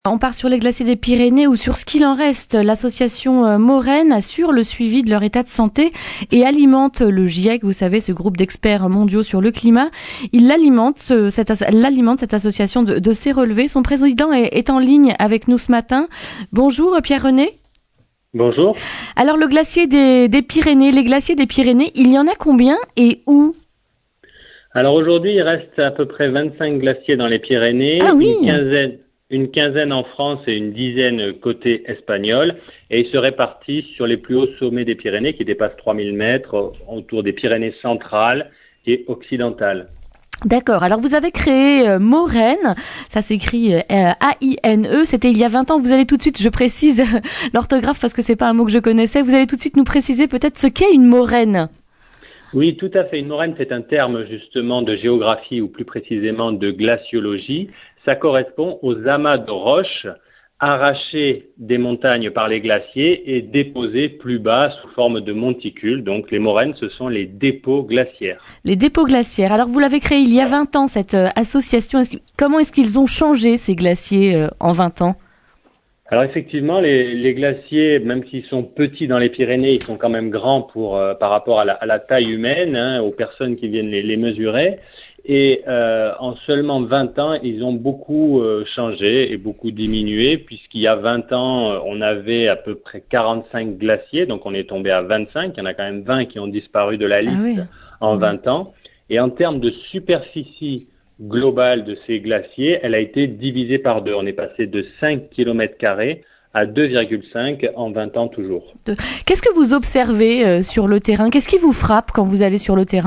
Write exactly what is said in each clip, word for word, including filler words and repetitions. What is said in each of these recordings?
On part sur les glaciers des Pyrénées ou sur ce qu'il en reste. L'association Morène assure le suivi de leur état de santé et alimente le GIEC, vous savez, ce groupe d'experts mondiaux sur le climat. Il l'alimente, cette, l'alimente, cette association de, de ses relevés. Son président est, est en ligne avec nous ce matin. Bonjour Pierre-René. Bonjour. Alors le glacier des, des Pyrénées, les glaciers des Pyrénées, il y en a combien et où? Alors aujourd'hui, il reste à peu près vingt-cinq glaciers dans les Pyrénées, ah, oui. une quinzaine, une quinzaine en France et une dizaine côté espagnol. Et ils se répartissent sur les plus hauts sommets des Pyrénées qui dépassent trois mille mètres, autour des Pyrénées centrales et occidentales. D'accord. Alors vous avez créé euh, Morène, ça s'écrit euh, A I N E, c'était il y a vingt ans. Vous allez tout de suite, je précise l'orthographe parce que c'est pas un mot que je connaissais, vous allez tout de suite nous préciser peut-être ce qu'est une moraine. Oui, tout à fait. Une moraine, c'est un terme justement de géographie ou plus précisément de glaciologie. Ça correspond aux amas de roches arrachés des montagnes par les glaciers et déposés plus bas sous forme de monticules. Donc les moraines, ce sont les dépôts glaciaires. Les dépôts glaciaires. Alors vous l'avez créé il y a vingt ans, cette euh, association. Est-ce que, comment est-ce qu'ils ont changé ces glaciers euh, en vingt ans ? Alors effectivement, les, les glaciers, même s'ils sont petits dans les Pyrénées, ils sont quand même grands pour euh, par rapport à la, à la taille humaine, hein, aux personnes qui viennent les, les mesurer. Et euh, en seulement vingt ans, ils ont beaucoup euh, changé et beaucoup diminué, puisqu'il y a vingt ans, on avait à peu près quarante-cinq glaciers, donc on est tombé à vingt-cinq. Il y en a quand même vingt qui ont disparu de la liste ah oui. en vingt ans. Et en termes de superficie globale de ces glaciers, elle a été divisée par deux. On est passé de cinq kilomètres carrés à deux virgule cinq en vingt ans toujours. Qu'est-ce que vous observez euh, sur le terrain ? Qu'est-ce qui vous frappe quand vous allez sur le terrain ?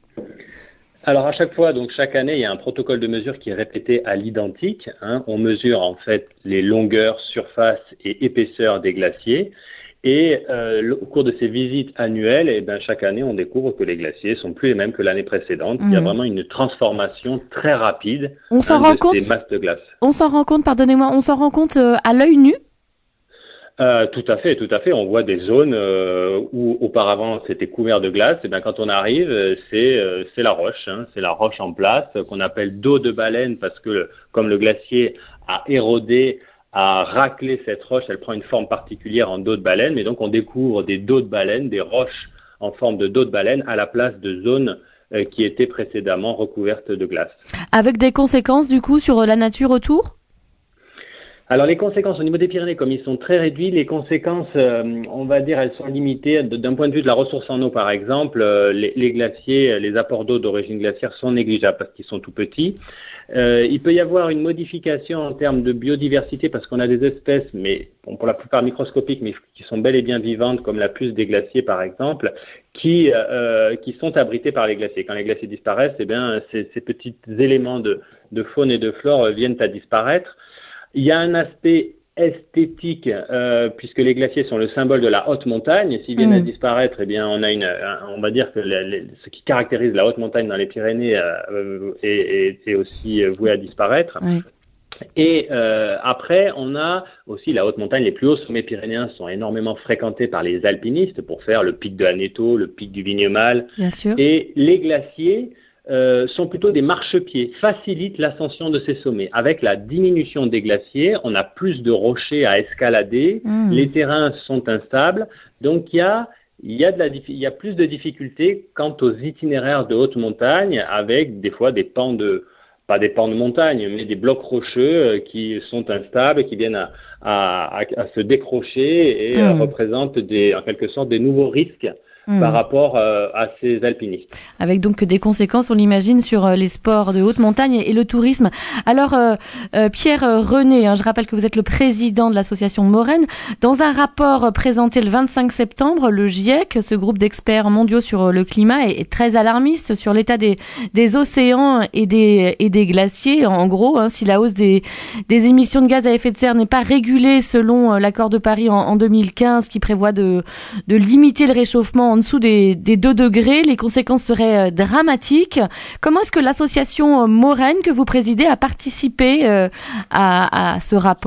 Alors à chaque fois, donc chaque année, il y a un protocole de mesure qui est répété à l'identique. Hein. On mesure en fait les longueurs, surface et épaisseur des glaciers. Et euh, au cours de ces visites annuelles, eh ben, chaque année, on découvre que les glaciers sont plus les mêmes que l'année précédente. Mmh. Il y a vraiment une transformation très rapide on s'en hein, rend de compte, ces masses de glace. On s'en rend compte, pardonnez-moi, on s'en rend compte euh, à l'œil nu ? Euh, tout à fait, tout à fait. On voit des zones euh, où auparavant c'était couvert de glace. Et bien quand on arrive, c'est euh, c'est la roche, hein, c'est la roche en place qu'on appelle dos de baleine parce que comme le glacier a érodé, a raclé cette roche, elle prend une forme particulière en dos de baleine. Mais donc on découvre des dos de baleine, des roches en forme de dos de baleine à la place de zones euh, qui étaient précédemment recouvertes de glace. Avec des conséquences du coup sur la nature autour ? Alors les conséquences au niveau des Pyrénées, comme ils sont très réduits, les conséquences, euh, on va dire, elles sont limitées. D'un point de vue de la ressource en eau, par exemple, euh, les, les glaciers, les apports d'eau d'origine glaciaire sont négligeables parce qu'ils sont tout petits. Euh, il peut y avoir une modification en termes de biodiversité parce qu'on a des espèces, mais bon, pour la plupart microscopiques, mais qui sont bel et bien vivantes, comme la puce des glaciers, par exemple, qui euh, qui sont abritées par les glaciers. Quand les glaciers disparaissent, eh bien, ces, ces petits éléments de, de faune et de flore viennent à disparaître. Il y a un aspect esthétique euh, puisque les glaciers sont le symbole de la haute montagne. S'ils viennent mmh. à disparaître, eh bien, on a une, un, on va dire que les, les, ce qui caractérise la haute montagne dans les Pyrénées euh, est, est, est aussi voué à disparaître. Mmh. Et euh, après, on a aussi la haute montagne. Les plus hauts sommets pyrénéens sont énormément fréquentés par les alpinistes pour faire le pic de Aneto, le pic du Vignemale. Bien sûr. Et les glaciers Euh, sont plutôt des marchepieds, facilitent l'ascension de ces sommets. Avec la diminution des glaciers, on a plus de rochers à escalader, mmh. les terrains sont instables, donc il y a, il y a de la, il y a plus de difficultés quant aux itinéraires de haute montagne, avec des fois des pans de, pas des pans de montagne, mais des blocs rocheux qui sont instables, qui viennent à, à, à, à se décrocher et mmh. euh, représentent des, en quelque sorte des nouveaux risques. Mmh. par rapport euh, à ces alpinistes. Avec donc des conséquences, on l'imagine, sur euh, les sports de haute montagne et, et le tourisme. Alors, euh, euh, Pierre-René, hein, je rappelle que vous êtes le président de l'association Morène. Dans un rapport présenté le vingt-cinq septembre, le GIEC, ce groupe d'experts mondiaux sur le climat, est, est très alarmiste sur l'état des, des océans et des, et des glaciers. En gros, hein, si la hausse des, des émissions de gaz à effet de serre n'est pas régulée selon euh, l'accord de Paris en, en deux mille quinze, qui prévoit de, de limiter le réchauffement en dessous des, des deux degrés, les conséquences seraient euh, dramatiques. Comment est-ce que l'association euh, Morène que vous présidez a participé euh, à, à ce rapport ?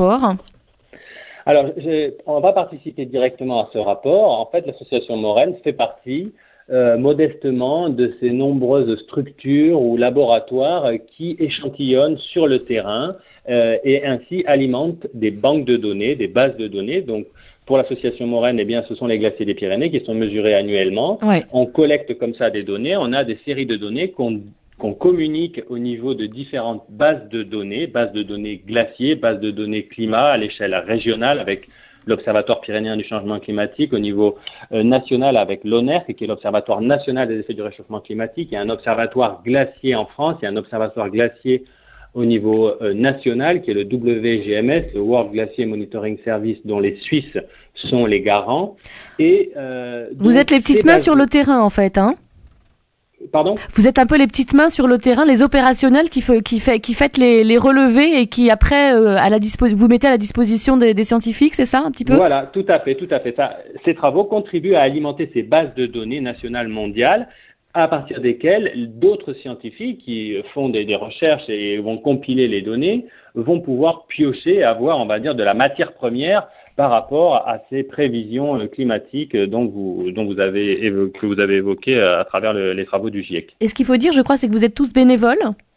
Alors, on n'a pas participé directement à ce rapport. En fait, l'association Morène fait partie euh, modestement de ces nombreuses structures ou laboratoires qui échantillonnent sur le terrain euh, et ainsi alimente des banques de données, des bases de données. Donc, pour l'association Morène, eh bien, ce sont les glaciers des Pyrénées qui sont mesurés annuellement. Ouais. On collecte comme ça des données. On a des séries de données qu'on qu'on communique au niveau de différentes bases de données, bases de données glaciers, bases de données climat à l'échelle régionale avec l'Observatoire pyrénéen du changement climatique, au niveau euh, national avec l'ONERC, qui est l'Observatoire national des effets du réchauffement climatique. Il y a un observatoire glacier en France, il y a un observatoire glacier au niveau euh, national, qui est le W G M S, le World Glacier Monitoring Service, dont les Suisses sont les garants. Et euh, Vous êtes les petites mains sur le terrain, en fait, hein? Pardon? Vous êtes un peu les petites mains sur le terrain, les opérationnels qui, fait, qui, fait, qui faites les, les relevés et qui après euh, à la dispo- vous mettez à la disposition des, des scientifiques, c'est ça un petit peu? Voilà, tout à fait, tout à fait. Ça, ces travaux contribuent à alimenter ces bases de données nationales mondiales, à partir desquelles d'autres scientifiques qui font des, des recherches et vont compiler les données vont pouvoir piocher et avoir, on va dire, de la matière première par rapport à ces prévisions climatiques dont vous, dont vous avez évoqué, que vous avez évoquées à travers le, les travaux du GIEC. Et ce qu'il faut dire, je crois, c'est que vous êtes tous bénévoles.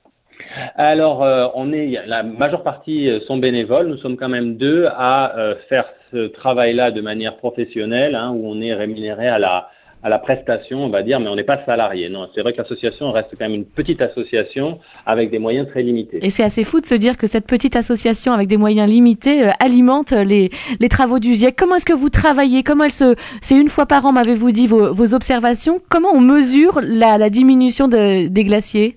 Alors, euh, on est, la majeure partie sont bénévoles. Nous sommes quand même deux à euh, faire ce travail-là de manière professionnelle, hein, où on est rémunéré à la à la prestation, on va dire, mais on n'est pas salarié. Non, c'est vrai que l'association reste quand même une petite association avec des moyens très limités. Et c'est assez fou de se dire que cette petite association avec des moyens limités euh, alimente les les travaux du GIEC. Comment est-ce que vous travaillez? Comment elle se c'est une fois par an, m'avez-vous dit, vos, vos observations? Comment on mesure la, la diminution de, des glaciers?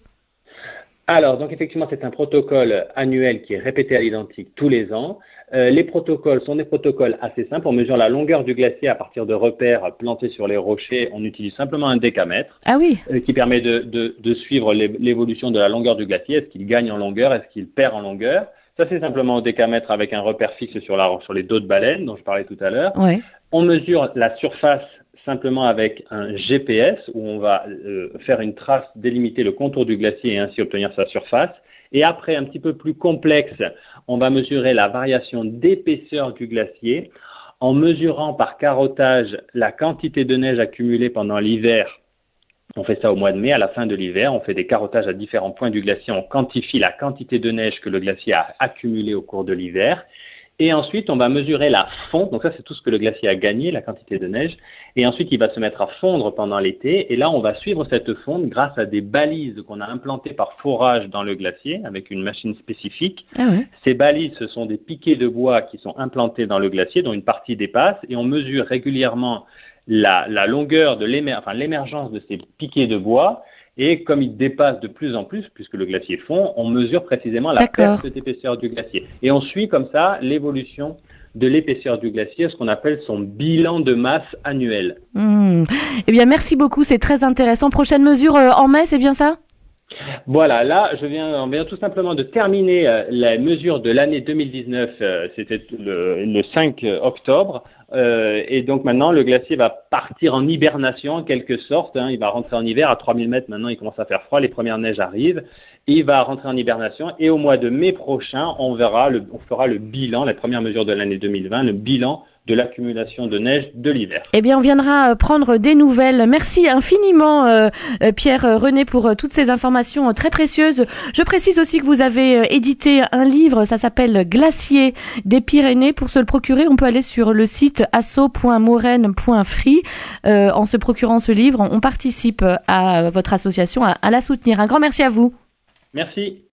Alors, donc effectivement, c'est un protocole annuel qui est répété à l'identique tous les ans. Euh, les protocoles sont des protocoles assez simples. On mesure la longueur du glacier à partir de repères plantés sur les rochers. On utilise simplement un décamètre. Ah oui. euh, qui permet de, de, de suivre l'évolution de la longueur du glacier. Est-ce qu'il gagne en longueur? Est-ce qu'il perd en longueur? Ça, c'est simplement au décamètre avec un repère fixe sur, la, sur les dos de baleine dont je parlais tout à l'heure. Ouais. On mesure la surface simplement avec un G P S où on va euh, faire une trace, délimiter le contour du glacier et ainsi obtenir sa surface. Et après, un petit peu plus complexe, on va mesurer la variation d'épaisseur du glacier en mesurant par carottage la quantité de neige accumulée pendant l'hiver. On fait ça au mois de mai, à la fin de l'hiver. On fait des carottages à différents points du glacier. On quantifie la quantité de neige que le glacier a accumulée au cours de l'hiver. Et ensuite, on va mesurer la fonte. Donc ça, c'est tout ce que le glacier a gagné, la quantité de neige. Et ensuite, il va se mettre à fondre pendant l'été. Et là, on va suivre cette fonte grâce à des balises qu'on a implantées par forage dans le glacier avec une machine spécifique. Ah ouais. Ces balises, ce sont des piquets de bois qui sont implantés dans le glacier, dont une partie dépasse. Et on mesure régulièrement la, la longueur de l'émer, enfin, l'émergence de ces piquets de bois. Et comme il dépasse de plus en plus, puisque le glacier fond, on mesure précisément la D'accord. perte d'épaisseur du glacier. Et on suit comme ça l'évolution de l'épaisseur du glacier, ce qu'on appelle son bilan de masse annuel. Mmh. Eh bien, merci beaucoup, c'est très intéressant. Prochaine mesure euh, en mai, c'est bien ça? Voilà, là, je viens, on vient tout simplement de terminer euh, la mesure de l'année deux mille dix-neuf, euh, c'était le, le cinq octobre, euh, et donc maintenant le glacier va partir en hibernation en quelque sorte, hein, il va rentrer en hiver à trois mille mètres, maintenant il commence à faire froid, les premières neiges arrivent, il va rentrer en hibernation, et au mois de mai prochain, on verra, le, on fera le bilan, la première mesure de l'année deux mille vingt, le bilan de l'accumulation de neige de l'hiver. Eh bien, on viendra prendre des nouvelles. Merci infiniment, euh, Pierre René, pour euh, toutes ces informations euh, très précieuses. Je précise aussi que vous avez euh, édité un livre, ça s'appelle Glacier des Pyrénées. Pour se le procurer, on peut aller sur le site asso point morène point free. Euh, en se procurant ce livre, on participe à votre association, à, à la soutenir. Un grand merci à vous. Merci.